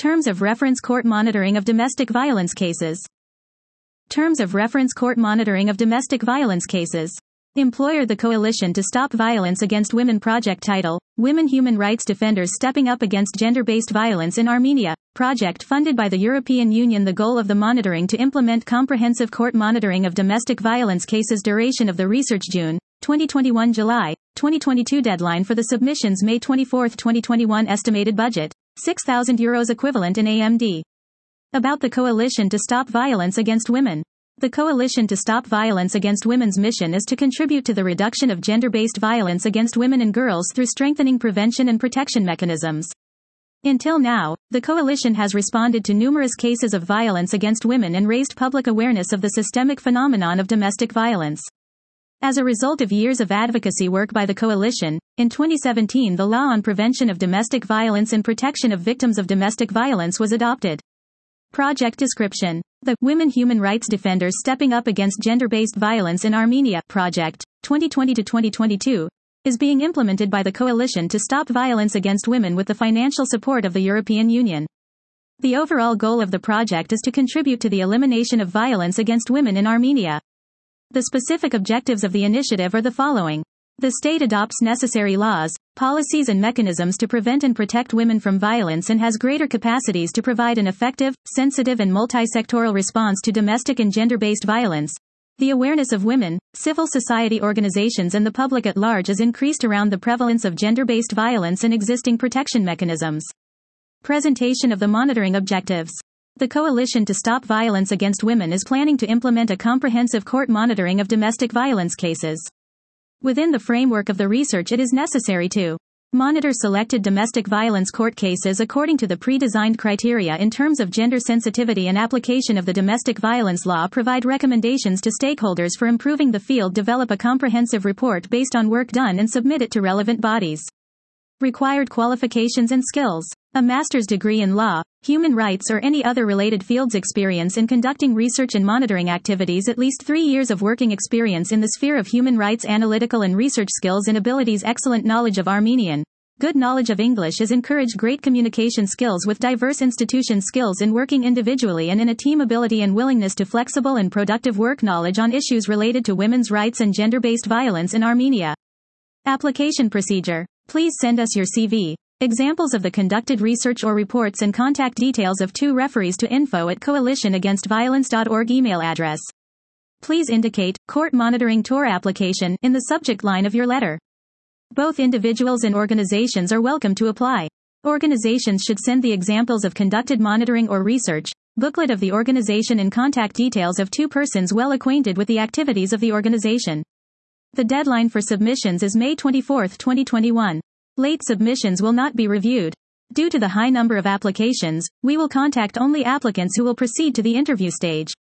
Terms of reference: court monitoring of domestic violence cases. Terms of reference: court monitoring of domestic violence cases. Employer: the Coalition to Stop Violence Against Women. Project title: Women Human Rights Defenders Stepping Up Against Gender-Based Violence in Armenia. Project funded by the European Union. The goal of the monitoring: to implement comprehensive court monitoring of domestic violence cases. Duration of the research: June 2021 July 2022. Deadline for the submissions: May 24, 2021. Estimated budget: €6,000 equivalent in AMD. About the Coalition to Stop Violence Against Women. The Coalition to Stop Violence Against Women's mission is to contribute to the reduction of gender-based violence against women and girls through strengthening prevention and protection mechanisms. Until now, the Coalition has responded to numerous cases of violence against women and raised public awareness of the systemic phenomenon of domestic violence. As a result of years of advocacy work by the Coalition, in 2017 the Law on Prevention of Domestic Violence and Protection of Victims of Domestic Violence was adopted. Project description: the Women Human Rights Defenders Stepping Up Against Gender-Based Violence in Armenia project, 2020-2022, is being implemented by the Coalition to Stop Violence Against Women with the financial support of the European Union. The overall goal of the project is to contribute to the elimination of violence against women in Armenia. The specific objectives of the initiative are the following. The state adopts necessary laws, policies and mechanisms to prevent and protect women from violence and has greater capacities to provide an effective, sensitive and multi-sectoral response to domestic and gender-based violence. The awareness of women, civil society organizations and the public at large is increased around the prevalence of gender-based violence and existing protection mechanisms. Presentation of the monitoring objectives. The Coalition to Stop Violence Against Women is planning to implement a comprehensive court monitoring of domestic violence cases. Within the framework of the research, it is necessary to monitor selected domestic violence court cases according to the pre-designed criteria in terms of gender sensitivity and application of the domestic violence law, provide recommendations to stakeholders for improving the field, develop a comprehensive report based on work done and submit it to relevant bodies. Required qualifications and skills: a master's degree in law, human rights or any other related fields, experience in conducting research and monitoring activities, at least 3 years of working experience in the sphere of human rights, analytical and research skills and abilities, excellent knowledge of Armenian, good knowledge of English is encouraged, great communication skills with diverse institutions, skills in working individually and in a team, ability and willingness to flexible and productive work, knowledge on issues related to women's rights and gender-based violence in Armenia. Application procedure: please send us your CV, examples of the conducted research or reports and contact details of 2 referees to info@coalitionagainstviolence.org email address. Please indicate Court Monitoring Tour Application in the subject line of your letter. Both individuals and organizations are welcome to apply. Organizations should send the examples of conducted monitoring or research, booklet of the organization and contact details of 2 persons well acquainted with the activities of the organization. The deadline for submissions is May 24, 2021. Late submissions will not be reviewed. Due to the high number of applications, we will contact only applicants who will proceed to the interview stage.